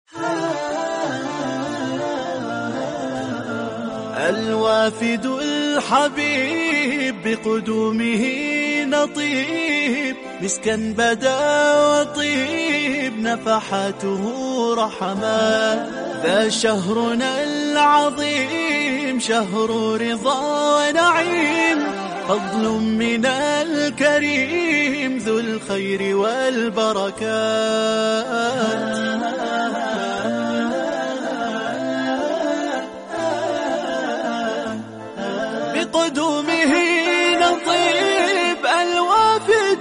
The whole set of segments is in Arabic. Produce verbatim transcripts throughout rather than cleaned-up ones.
الوافد الحبيب بقدومه نطيب، مسكا بدا وطيب نفحاته رحمات. ذا شهرنا العظيم شهر رضا ونعيم، فضل من الكريم ذو الخير والبركات. بقدومه نطيب الوافد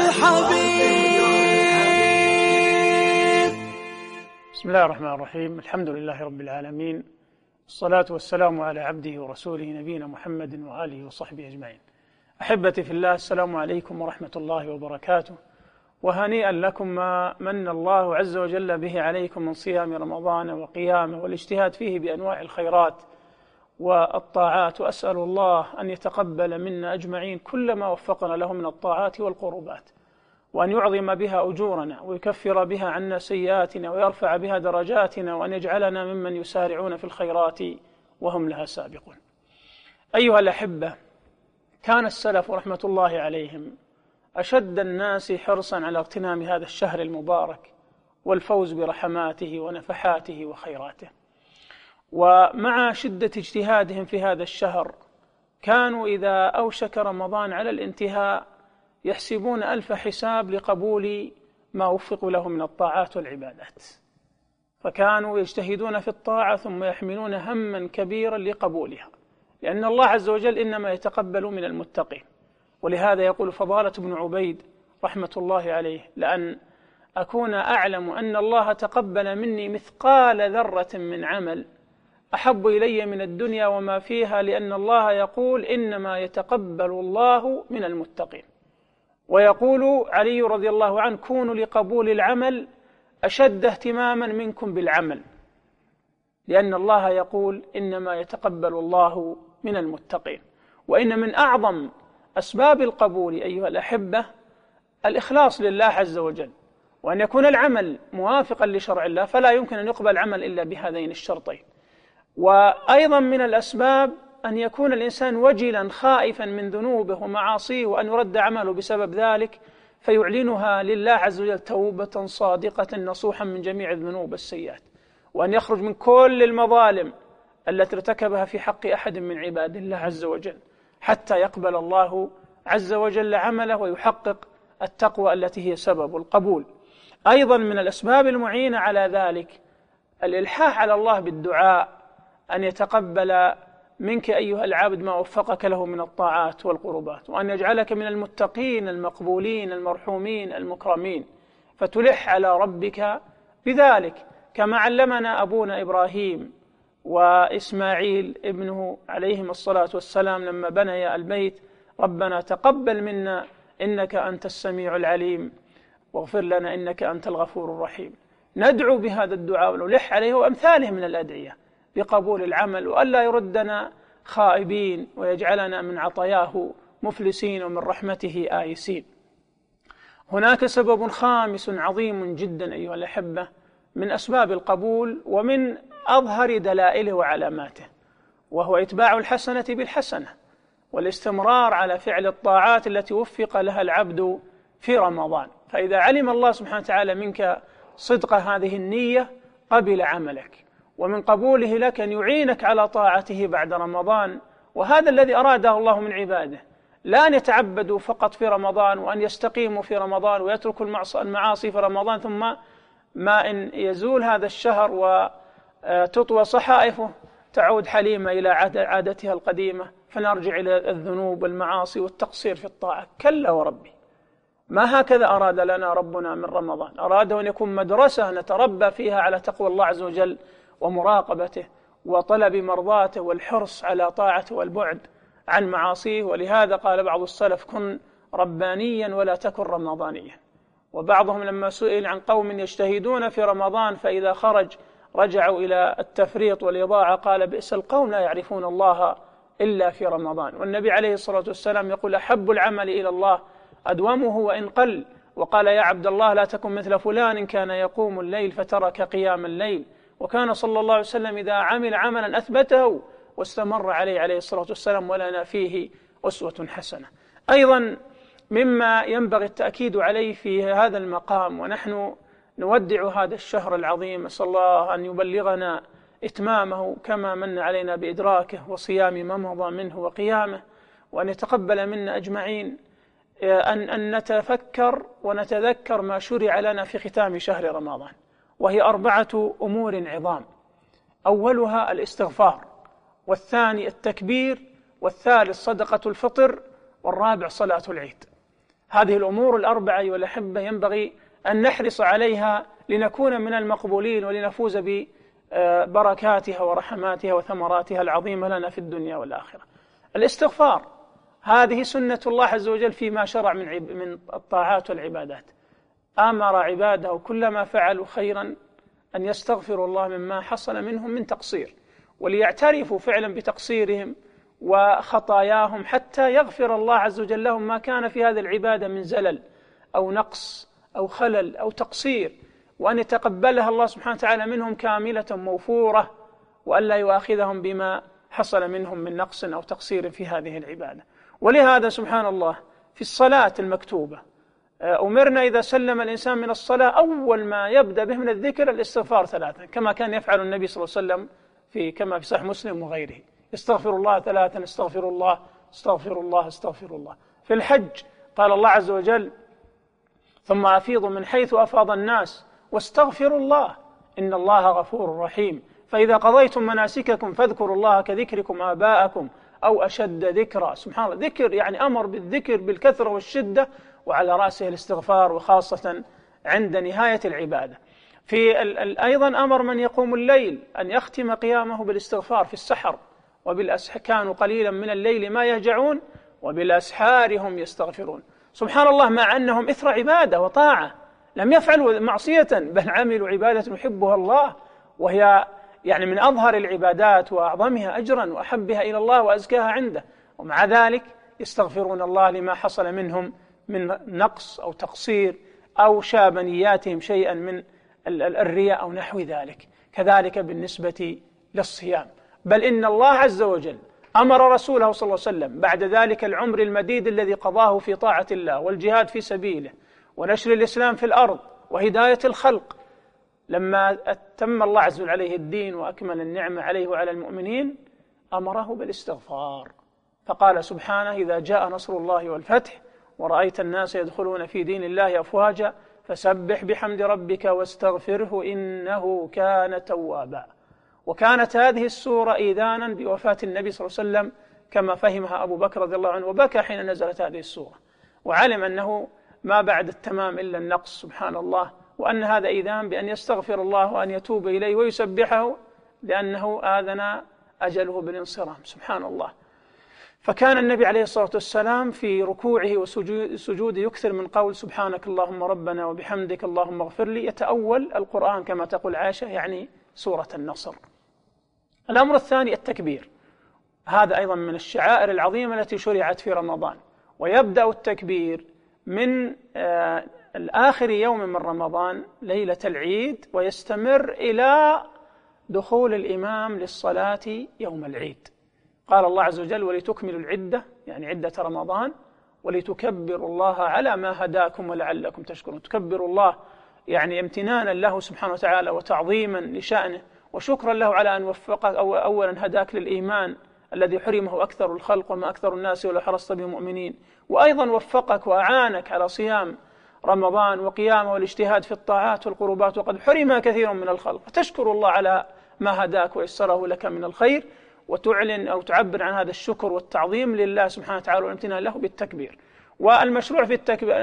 الحبيب. بسم الله الرحمن الرحيم. الحمد لله رب العالمين، الصلاة والسلام على عبده ورسوله نبينا محمد وآله وصحبه أجمعين. أحبتي في الله، السلام عليكم ورحمة الله وبركاته، وهنيئا لكم ما من الله عز وجل به عليكم من صيام رمضان وقيامه والاجتهاد فيه بأنواع الخيرات والطاعات. وأسأل الله أن يتقبل منا أجمعين كل ما وفقنا له من الطاعات والقربات، وأن يعظم بها أجورنا ويكفر بها عنا سيئاتنا ويرفع بها درجاتنا، وأن يجعلنا ممن يسارعون في الخيرات وهم لها سابقون. أيها الأحبة، كان السلف رحمة الله عليهم أشد الناس حرصا على اغتنام هذا الشهر المبارك والفوز برحماته ونفحاته وخيراته. ومع شدة اجتهادهم في هذا الشهر كانوا إذا أوشك رمضان على الانتهاء يحسبون ألف حساب لقبول ما وفقوا له من الطاعات والعبادات، فكانوا يجتهدون في الطاعة ثم يحملون هما كبيرا لقبولها، لأن الله عز وجل إنما يتقبل من المتقين. ولهذا يقول فضالة بن عبيد رحمة الله عليه: لأن أكون أعلم أن الله تقبل مني مثقال ذرة من عمل أحب إلي من الدنيا وما فيها، لأن الله يقول إنما يتقبل الله من المتقين. ويقول علي رضي الله عنه: كونوا لقبول العمل أشد اهتماما منكم بالعمل، لأن الله يقول إنما يتقبل الله من المتقين. وإن من أعظم أسباب القبول أيها الأحبة الإخلاص لله عز وجل، وأن يكون العمل موافقا لشرع الله، فلا يمكن أن يقبل العمل إلا بهذين الشرطين. وأيضا من الأسباب أن يكون الإنسان وجلا خائفا من ذنوبه ومعاصيه، وأن يرد عمله بسبب ذلك فيعلنها لله عز وجل توبة صادقة نصوحا من جميع الذنوب والسيئات، وأن يخرج من كل المظالم التي ارتكبها في حق أحد من عباد الله عز وجل، حتى يقبل الله عز وجل عمله ويحقق التقوى التي هي سبب القبول. أيضا من الأسباب المعينة على ذلك الإلحاح على الله بالدعاء أن يتقبل منك أيها العبد ما وفقك له من الطاعات والقربات، وأن يجعلك من المتقين المقبولين المرحومين المكرمين، فتلح على ربك بذلك، كما علمنا أبونا إبراهيم وإسماعيل ابنه عليهم الصلاة والسلام لما بنيا البيت: ربنا تقبل منا إنك أنت السميع العليم واغفر لنا إنك أنت الغفور الرحيم. ندعو بهذا الدعاء ونلح عليه وأمثاله من الأدعية بقبول العمل، وألا يردنا خائبين ويجعلنا من عطاياه مفلسين ومن رحمته آيسين. هناك سبب خامس عظيم جدا أيها الأحبة من أسباب القبول ومن أظهر دلائله وعلاماته، وهو إتباع الحسنة بالحسنة والاستمرار على فعل الطاعات التي وفق لها العبد في رمضان. فإذا علم الله سبحانه وتعالى منك صدق هذه النية قبل عملك، ومن قبوله لك أن يعينك على طاعته بعد رمضان. وهذا الذي أراده الله من عباده، لا أن يتعبدوا فقط في رمضان وأن يستقيموا في رمضان ويتركوا المعاصي في رمضان، ثم ما إن يزول هذا الشهر وتطوى صحائفه تعود حليمة إلى عادتها القديمة، فنرجع إلى الذنوب والمعاصي والتقصير في الطاعة. كلا وربي، ما هكذا أراد لنا ربنا من رمضان. أراد أن يكون مدرسة نتربى فيها على تقوى الله عز وجل ومراقبته وطلب مرضاته والحرص على طاعته والبعد عن معاصيه. ولهذا قال بعض السلف: كن ربانيا ولا تكن رمضانيا. وبعضهم لما سئل عن قوم يجتهدون في رمضان فإذا خرج رجعوا إلى التفريط والإضاعة قال: بئس القوم لا يعرفون الله إلا في رمضان. والنبي عليه الصلاة والسلام يقول: أحب العمل إلى الله أدومه وإن قل، وقال يا عبد الله لا تكن مثل فلان كان يقوم الليل فترك قيام الليل، وكان صلى الله عليه وسلم إذا عمل عملا أثبته واستمر عليه عليه الصلاة والسلام، ولنا فيه أسوة حسنة. أيضا مما ينبغي التأكيد عليه في هذا المقام ونحن نودع هذا الشهر العظيم، أسأل الله أن يبلغنا إتمامه كما من علينا بإدراكه وصيام ما مضى منه وقيامه، وأن يتقبل منا أجمعين أن أن نتفكر ونتذكر ما شرع لنا في ختام شهر رمضان، وهي أربعة أمور عظام: أولها الاستغفار، والثاني التكبير، والثالث صدقة الفطر، والرابع صلاة العيد. هذه الأمور الأربعة أيها الأحبة ينبغي أن نحرص عليها لنكون من المقبولين ولنفوز ببركاتها ورحماتها وثمراتها العظيمة لنا في الدنيا والآخرة. الاستغفار هذه سنة الله عز وجل فيما شرع من من الطاعات والعبادات، أمر عباده كلما فعلوا خيرا أن يستغفروا الله مما حصل منهم من تقصير، وليعترفوا فعلا بتقصيرهم وخطاياهم حتى يغفر الله عز وجل لهم ما كان في هذه العبادة من زلل أو نقص أو خلل أو تقصير، وأن يتقبلها الله سبحانه وتعالى منهم كاملة موفورة، وألا يؤاخذهم بما حصل منهم من نقص أو تقصير في هذه العبادة. ولهذا سبحان الله في الصلاة المكتوبة أمرنا إذا سلم الإنسان من الصلاة أول ما يبدأ به من الذكر الاستغفار ثلاثا، كما كان يفعل النبي صلى الله عليه وسلم في كما في صحيح مسلم وغيره: استغفر الله ثلاثا، استغفر الله استغفر الله استغفر الله. في الحج قال الله عز وجل: ثم أفيضوا من حيث أفاض الناس واستغفروا الله إن الله غفور رحيم، فإذا قضيتم مناسككم فاذكروا الله كذكركم آباءكم أو أشد ذكرا. سبحان الله، ذكر يعني أمر بالذكر بالكثرة والشدة، وعلى رأسه الاستغفار، وخاصة عند نهاية العبادة. في أيضا أمر من يقوم الليل أن يختم قيامه بالاستغفار في السحر، وبالأسحار كانوا قليلا من الليل ما يهجعون وبالأسحار هم يستغفرون. سبحان الله، مع أنهم إثر عبادة وطاعة، لم يفعلوا معصية بل عملوا عبادة يحبها الله، وهي يعني من أظهر العبادات وأعظمها أجرا وأحبها إلى الله وأزكاها عنده، ومع ذلك يستغفرون الله لما حصل منهم من نقص أو تقصير أو شاب نياتهم شيئا من الرياء أو نحو ذلك. كذلك بالنسبة للصيام، بل إن الله عز وجل أمر رسوله صلى الله عليه وسلم بعد ذلك العمر المديد الذي قضاه في طاعة الله والجهاد في سبيله ونشر الإسلام في الأرض وهداية الخلق، لما أتم الله عز وجل عليه الدين وأكمل النعمة عليه وعلى المؤمنين أمره بالاستغفار، فقال سبحانه: إذا جاء نصر الله والفتح ورأيت الناس يدخلون في دين الله أفواجا فسبح بحمد ربك واستغفره إنه كان توابا. وكانت هذه السورة إيذانا بوفاة النبي صلى الله عليه وسلم كما فهمها أبو بكر رضي الله عنه، وبكى حين نزلت هذه السورة، وعلم أنه ما بعد التمام إلا النقص سبحان الله، وأن هذا إيذان بأن يستغفر الله وأن يتوب إليه ويسبحه، لأنه آذن أجله بالانصرام سبحان الله. فكان النبي عليه الصلاة والسلام في ركوعه وسجوده يكثر من قول سبحانك اللهم ربنا وبحمدك اللهم اغفر لي، يتأول القرآن كما تقول عائشة، يعني سورة النصر. الأمر الثاني التكبير، هذا أيضا من الشعائر العظيمة التي شرعت في رمضان، ويبدأ التكبير من آه الآخر يوم من رمضان ليلة العيد، ويستمر إلى دخول الإمام للصلاة يوم العيد. قال الله عز وجل: ولتكملوا العدة، يعني عدة رمضان، ولتكبروا الله على ما هداكم ولعلكم تشكرون. تكبروا الله يعني امتنانا له سبحانه وتعالى وتعظيما لشأنه وشكرا له على أن وفقك أو أولا هداك للإيمان الذي حرمه أكثر الخلق وما أكثر الناس ولو حرصت بمؤمنين، وأيضا وفقك وأعانك على صيام رمضان وقيامه والاجتهاد في الطاعات والقربات، وقد حرم كثير من الخلق، فتشكر الله على ما هداك ويسره لك من الخير، وتعلن أو تعبر عن هذا الشكر والتعظيم لله سبحانه وتعالى والامتنان له بالتكبير. والمشروع في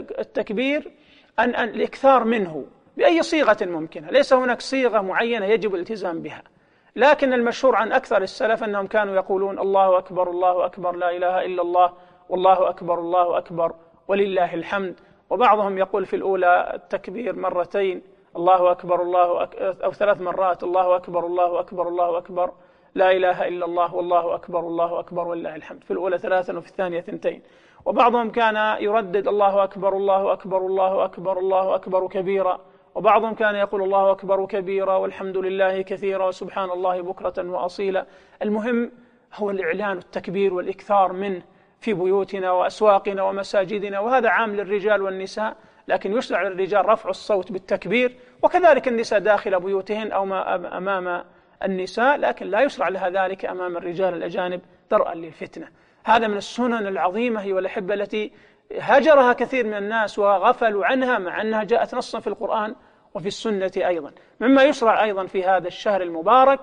التكبير أن الإكثار منه بأي صيغة ممكنة، ليس هناك صيغة معينة يجب الالتزام بها، لكن المشهور عن أكثر السلف أنهم كانوا يقولون الله أكبر الله أكبر لا إله إلا الله والله أكبر الله أكبر ولله الحمد، وبعضهم يقول في الأولى التكبير مرتين الله أكبر الله أك... أو ثلاث مرات الله أكبر الله أكبر الله أكبر لا إله إلا الله والله أكبر الله أكبر ولله الحمد، في الأولى ثلاثا وفي الثانية ثنتين. وبعضهم كان يردد الله أكبر الله أكبر الله أكبر الله أكبر كبيرا، وبعضهم كان يقول الله أكبر كبيرا والحمد لله كثيرا وسبحان الله بكرة وأصيلا. المهم هو الإعلان والتكبير والإكثار منه في بيوتنا وأسواقنا ومساجدنا، وهذا عام للرجال والنساء، لكن يشرع للرجال رفع الصوت بالتكبير، وكذلك النساء داخل بيوتهن أو أمام النساء، لكن لا يشرع لها ذلك أمام الرجال الأجانب درءا للفتنة. هذا من السنن العظيمة أيها الأحبة التي هجرها كثير من الناس وغفلوا عنها، مع أنها جاءت نصا في القرآن وفي السنة أيضا. مما يشرع أيضا في هذا الشهر المبارك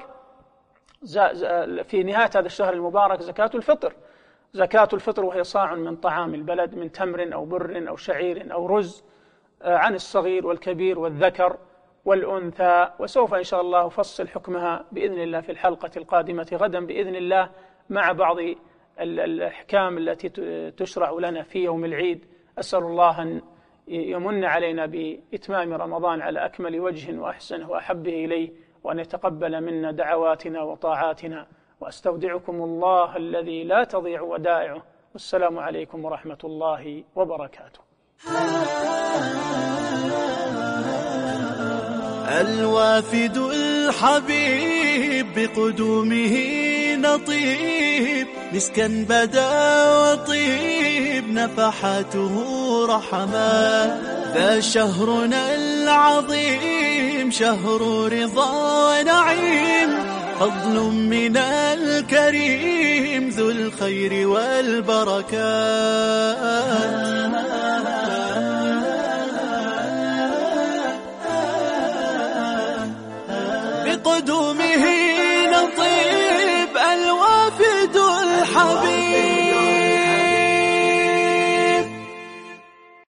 في نهاية هذا الشهر المبارك زكاة الفطر. زكاة الفطر وهي صاع من طعام البلد من تمر أو بر أو شعير أو رز، عن الصغير والكبير والذكر والأنثى. وسوف إن شاء الله أفصل حكمها بإذن الله في الحلقة القادمة غدا بإذن الله، مع بعض الأحكام التي تشرع لنا في يوم العيد. أسأل الله أن يمن علينا بإتمام رمضان على أكمل وجه وأحسنه وأحبه إليه، وأن يتقبل منا دعواتنا وطاعاتنا. وأستودعكم الله الذي لا تضيع ودائعه، والسلام عليكم ورحمة الله وبركاته. الوافد الحبيب بقدومه نطيب، مسكا بدا وطيب نفحاته رحمات. ذا شهرنا العظيم شهر رضا ونعيم، فضل من الكريم ذو الخير والبركات. بقدوم